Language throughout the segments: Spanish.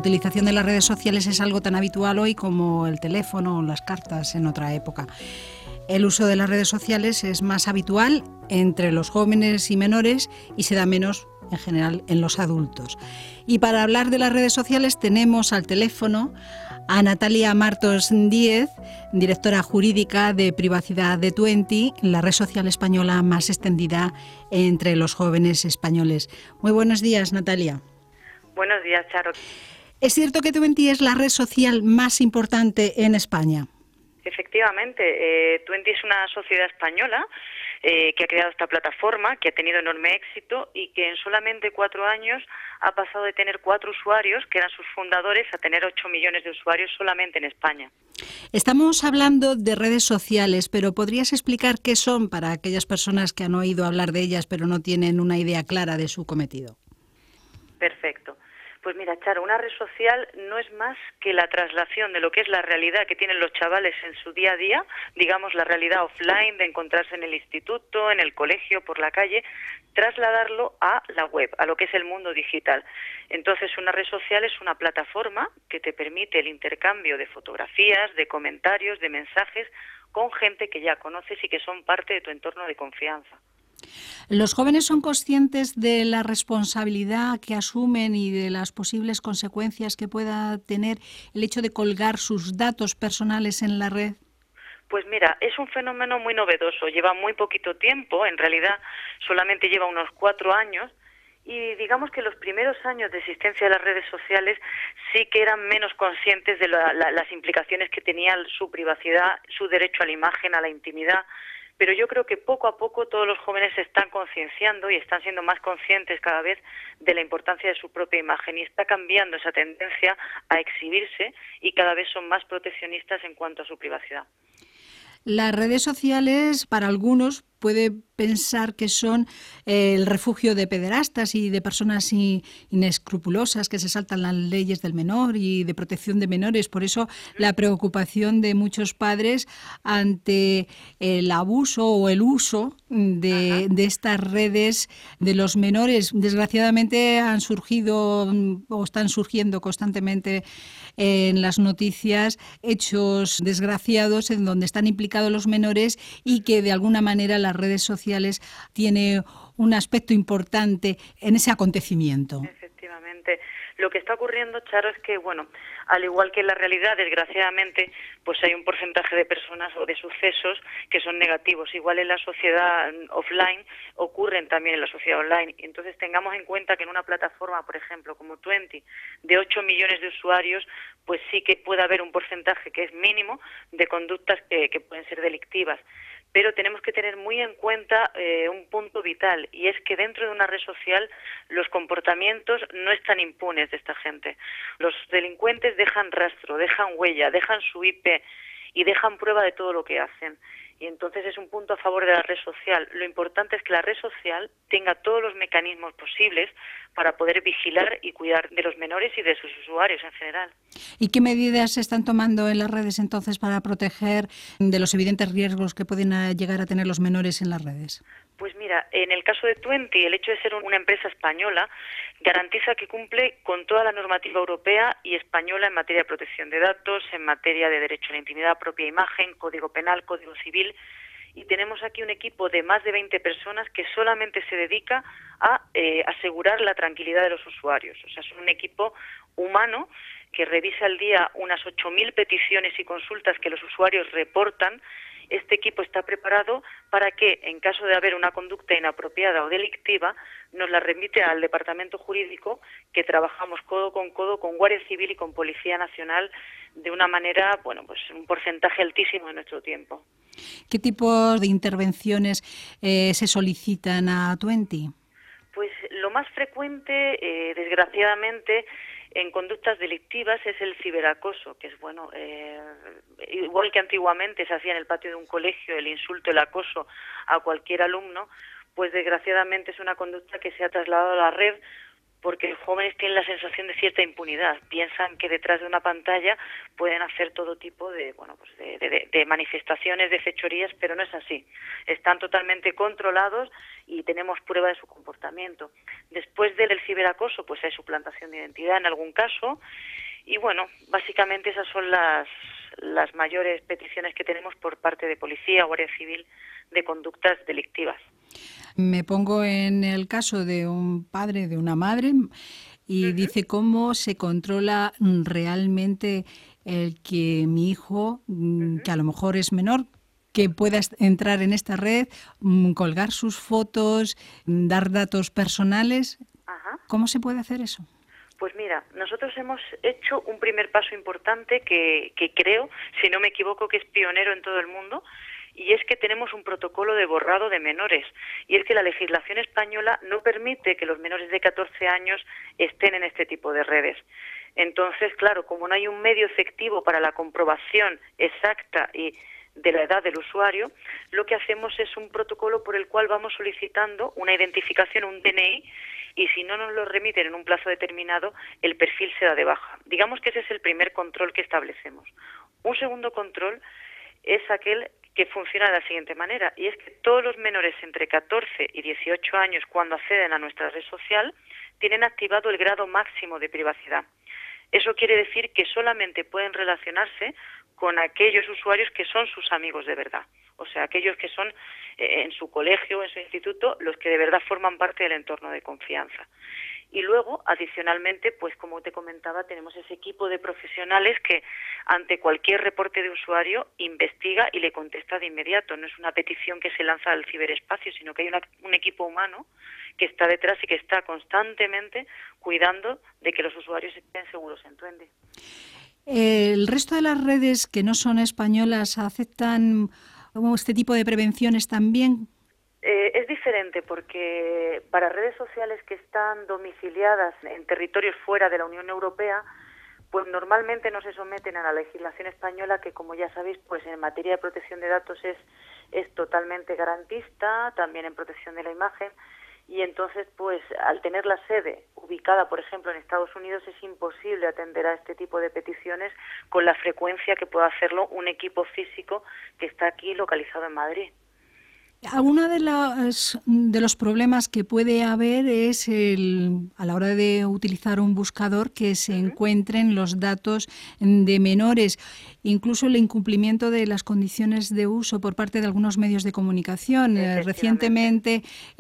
utilización de las redes sociales es algo tan habitual hoy como el teléfono o las cartas en otra época. El uso de las redes sociales es más habitual entre los jóvenes y menores y se da menos en general en los adultos. Y para hablar de las redes sociales tenemos al teléfono a Natalia Martos Díez, directora jurídica de privacidad de Twenty, la red social española más extendida entre los jóvenes españoles. Muy buenos días, Natalia. Buenos días, Charo. ¿Es cierto que Twenty es la red social más importante en España? Efectivamente, Twenty es una sociedad española que ha creado esta plataforma, que ha tenido enorme éxito y que en solamente 4 años ha pasado de tener 4 usuarios, que eran sus fundadores, a tener 8 millones de usuarios solamente en España. Estamos hablando de redes sociales, pero ¿podrías explicar qué son para aquellas personas que han oído hablar de ellas pero no tienen una idea clara de su cometido? Perfecto. Pues mira, Charo, una red social no es más que la traslación de lo que es la realidad que tienen los chavales en su día a día, digamos la realidad offline de encontrarse en el instituto, en el colegio, por la calle, trasladarlo a la web, a lo que es el mundo digital. Entonces, una red social es una plataforma que te permite el intercambio de fotografías, de comentarios, de mensajes con gente que ya conoces y que son parte de tu entorno de confianza. ¿Los jóvenes son conscientes de la responsabilidad que asumen y de las posibles consecuencias que pueda tener el hecho de colgar sus datos personales en la red? Pues mira, es un fenómeno muy novedoso, lleva muy poquito tiempo, en realidad solamente lleva unos 4 años, y digamos que los primeros años de existencia de las redes sociales sí que eran menos conscientes de las implicaciones que tenía su privacidad, su derecho a la imagen, a la intimidad. Pero yo creo que poco a poco todos los jóvenes se están concienciando y están siendo más conscientes cada vez de la importancia de su propia imagen y está cambiando esa tendencia a exhibirse y cada vez son más proteccionistas en cuanto a su privacidad. Las redes sociales, para algunos, puede pensar que son el refugio de pederastas y de personas inescrupulosas que se saltan las leyes del menor y de protección de menores. Por eso la preocupación de muchos padres ante el abuso o el uso de estas redes de los menores. Desgraciadamente han surgido o están surgiendo constantemente en las noticias hechos desgraciados en donde están implicados los menores y que de alguna manera las redes sociales tiene un aspecto importante en ese acontecimiento. Efectivamente. Lo que está ocurriendo, Charo, es que, bueno, al igual que en la realidad, desgraciadamente, pues hay un porcentaje de personas o de sucesos que son negativos. Igual en la sociedad offline ocurren también en la sociedad online. Entonces tengamos en cuenta que en una plataforma, por ejemplo, como Twenty, de 8 millones de usuarios, pues sí que puede haber un porcentaje que es mínimo de conductas que pueden ser delictivas. Pero tenemos que tener muy en cuenta un punto vital, y es que dentro de una red social los comportamientos no están impunes de esta gente. Los delincuentes dejan rastro, dejan huella, dejan su IP y dejan prueba de todo lo que hacen. Y entonces es un punto a favor de la red social. Lo importante es que la red social tenga todos los mecanismos posibles para poder vigilar y cuidar de los menores y de sus usuarios en general. ¿Y qué medidas se están tomando en las redes entonces para proteger de los evidentes riesgos que pueden llegar a tener los menores en las redes? Pues mira, en el caso de Twenty, el hecho de ser una empresa española garantiza que cumple con toda la normativa europea y española en materia de protección de datos, en materia de derecho a la intimidad, propia imagen, código penal, código civil. Y tenemos aquí un equipo de más de 20 personas que solamente se dedica a asegurar la tranquilidad de los usuarios. O sea, es un equipo humano que revisa al día unas 8.000 peticiones y consultas que los usuarios reportan. Este equipo está preparado para que, en caso de haber una conducta inapropiada o delictiva, nos la remite al departamento jurídico, que trabajamos codo con Guardia Civil y con Policía Nacional de una manera, bueno, pues un porcentaje altísimo de nuestro tiempo. ¿Qué tipo de intervenciones se solicitan a Twenty? Pues lo más frecuente, desgraciadamente, en conductas delictivas es el ciberacoso, que es, bueno, igual que antiguamente se hacía en el patio de un colegio, el insulto, el acoso a cualquier alumno, pues desgraciadamente es una conducta que se ha trasladado a la red porque los jóvenes tienen la sensación de cierta impunidad, piensan que detrás de una pantalla pueden hacer todo tipo de, bueno, pues de manifestaciones, de fechorías, pero no es así. Están totalmente controlados y tenemos prueba de su comportamiento. Después del ciberacoso, pues hay suplantación de identidad en algún caso, y bueno, básicamente esas son las mayores peticiones que tenemos por parte de policía, Guardia Civil, de conductas delictivas. Me pongo en el caso de un padre, de una madre, y dice cómo se controla realmente el que mi hijo, que a lo mejor es menor, que pueda entrar en esta red, colgar sus fotos, dar datos personales. Ajá. ¿Cómo se puede hacer eso? Pues mira, nosotros hemos hecho un primer paso importante que creo, si no me equivoco, que es pionero en todo el mundo, y es que tenemos un protocolo de borrado de menores. Y es que la legislación española no permite que los menores de 14 años estén en este tipo de redes. Entonces, claro, como no hay un medio efectivo para la comprobación exacta y de la edad del usuario, lo que hacemos es un protocolo por el cual vamos solicitando una identificación, un DNI, y si no nos lo remiten en un plazo determinado, el perfil se da de baja. Digamos que ese es el primer control que establecemos. Un segundo control es aquel que funciona de la siguiente manera, y es que todos los menores entre 14 y 18 años, cuando acceden a nuestra red social, tienen activado el grado máximo de privacidad. Eso quiere decir que solamente pueden relacionarse con aquellos usuarios que son sus amigos de verdad, o sea, aquellos que son en su colegio, en su instituto, los que de verdad forman parte del entorno de confianza. Y luego, adicionalmente, pues como te comentaba, tenemos ese equipo de profesionales que ante cualquier reporte de usuario investiga y le contesta de inmediato. No es una petición que se lanza al ciberespacio, sino que hay un equipo humano que está detrás y que está constantemente cuidando de que los usuarios estén seguros en Twenty. ¿El resto de las redes que no son españolas aceptan este tipo de prevenciones también? Es diferente porque para redes sociales que están domiciliadas en territorios fuera de la Unión Europea, pues normalmente no se someten a la legislación española, que como ya sabéis, pues en materia de protección de datos es totalmente garantista, también en protección de la imagen, y entonces pues al tener la sede ubicada, por ejemplo, en Estados Unidos, es imposible atender a este tipo de peticiones con la frecuencia que pueda hacerlo un equipo físico que está aquí localizado en Madrid. Alguno de los problemas que puede haber es a la hora de utilizar un buscador que se encuentren los datos de menores, incluso el incumplimiento de las condiciones de uso por parte de algunos medios de comunicación. Recientemente,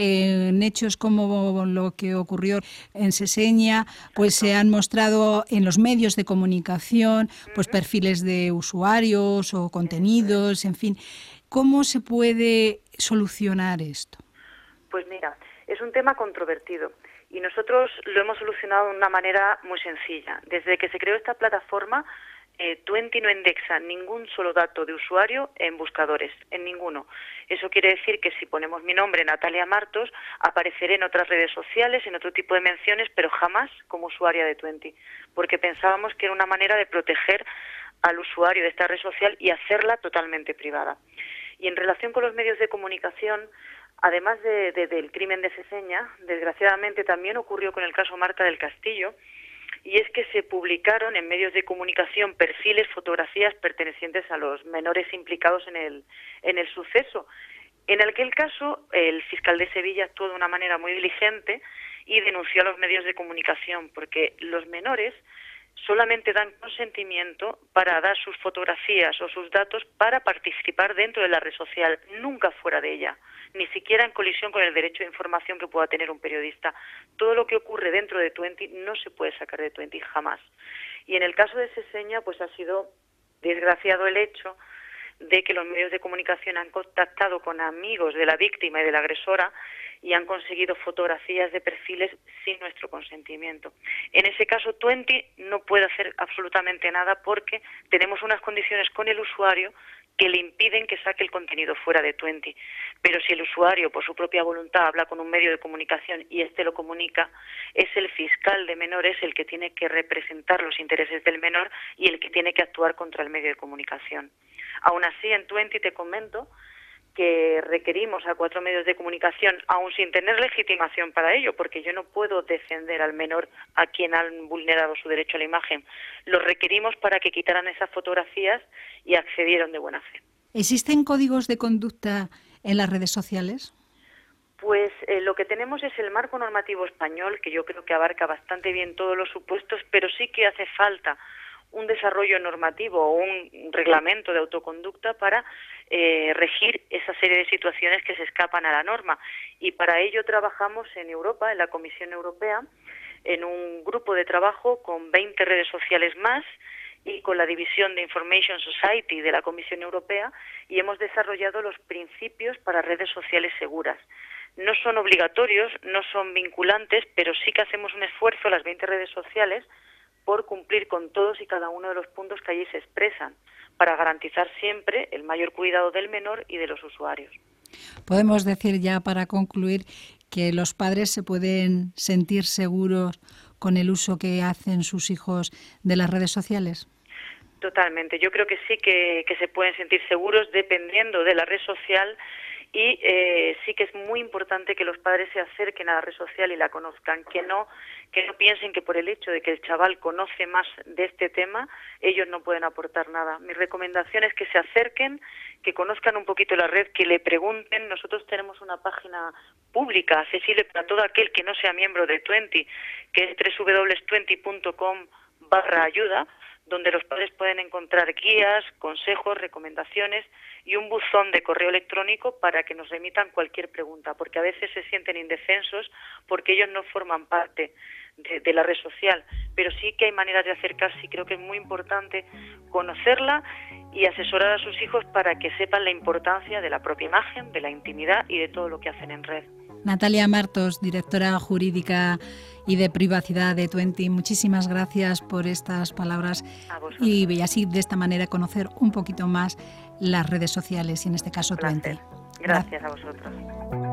en hechos como lo que ocurrió en Seseña, pues se han mostrado en los medios de comunicación pues perfiles de usuarios o contenidos, en fin. ¿Cómo se puede solucionar esto? Pues mira, es un tema controvertido y nosotros lo hemos solucionado de una manera muy sencilla. Desde que se creó esta plataforma, Twenty no indexa ningún solo dato de usuario en buscadores, en ninguno. Eso quiere decir que si ponemos mi nombre, Natalia Martos, apareceré en otras redes sociales, en otro tipo de menciones, pero jamás como usuaria de Twenty, porque pensábamos que era una manera de proteger al usuario de esta red social y hacerla totalmente privada. Y en relación con los medios de comunicación, además del crimen de Seseña, desgraciadamente también ocurrió con el caso Marta del Castillo, y es que se publicaron en medios de comunicación perfiles, fotografías pertenecientes a los menores implicados en el suceso. En aquel caso, el fiscal de Sevilla actuó de una manera muy diligente y denunció a los medios de comunicación, porque los menores solamente dan consentimiento para dar sus fotografías o sus datos para participar dentro de la red social, nunca fuera de ella, ni siquiera en colisión con el derecho de información que pueda tener un periodista. Todo lo que ocurre dentro de Twenty no se puede sacar de Twenty jamás. Y en el caso de Seseña, pues ha sido desgraciado el hecho de que los medios de comunicación han contactado con amigos de la víctima y de la agresora y han conseguido fotografías de perfiles sin nuestro consentimiento. En ese caso, Twenty no puede hacer absolutamente nada porque tenemos unas condiciones con el usuario que le impiden que saque el contenido fuera de Twenty. Pero si el usuario, por su propia voluntad, habla con un medio de comunicación y éste lo comunica, es el fiscal de menores el que tiene que representar los intereses del menor y el que tiene que actuar contra el medio de comunicación. Aún así, en Twenty te comento que requerimos a 4 medios de comunicación, aun sin tener legitimación para ello, porque yo no puedo defender al menor a quien han vulnerado su derecho a la imagen. Los requerimos para que quitaran esas fotografías y accedieron de buena fe. ¿Existen códigos de conducta en las redes sociales? Pues lo que tenemos es el marco normativo español, que yo creo que abarca bastante bien todos los supuestos, pero sí que hace falta un desarrollo normativo o un reglamento de autoconducta para regir esa serie de situaciones que se escapan a la norma. Y para ello trabajamos en Europa, en la Comisión Europea, en un grupo de trabajo con 20 redes sociales más y con la División de Information Society de la Comisión Europea, y hemos desarrollado los principios para redes sociales seguras. No son obligatorios, no son vinculantes, pero sí que hacemos un esfuerzo, las 20 redes sociales, por cumplir con todos y cada uno de los puntos que allí se expresan, para garantizar siempre el mayor cuidado del menor y de los usuarios. Podemos decir ya para concluir que los padres se pueden sentir seguros con el uso que hacen sus hijos de las redes sociales. Totalmente. Yo creo que sí que se pueden sentir seguros dependiendo de la red social. Y sí que es muy importante que los padres se acerquen a la red social y la conozcan, que no piensen que por el hecho de que el chaval conoce más de este tema, ellos no pueden aportar nada. Mi recomendación es que se acerquen, que conozcan un poquito la red, que le pregunten. Nosotros tenemos una página pública, accesible para todo aquel que no sea miembro de Twenty, que es www.twenty.com/ayuda, donde los padres pueden encontrar guías, consejos, recomendaciones y un buzón de correo electrónico para que nos remitan cualquier pregunta, porque a veces se sienten indefensos porque ellos no forman parte de la red social, pero sí que hay maneras de acercarse, y creo que es muy importante conocerla y asesorar a sus hijos para que sepan la importancia de la propia imagen, de la intimidad y de todo lo que hacen en red. Natalia Martos, directora jurídica y de privacidad de Twenty, muchísimas gracias por estas palabras y así de esta manera conocer un poquito más las redes sociales y en este caso Twenty. Gracias a vosotros.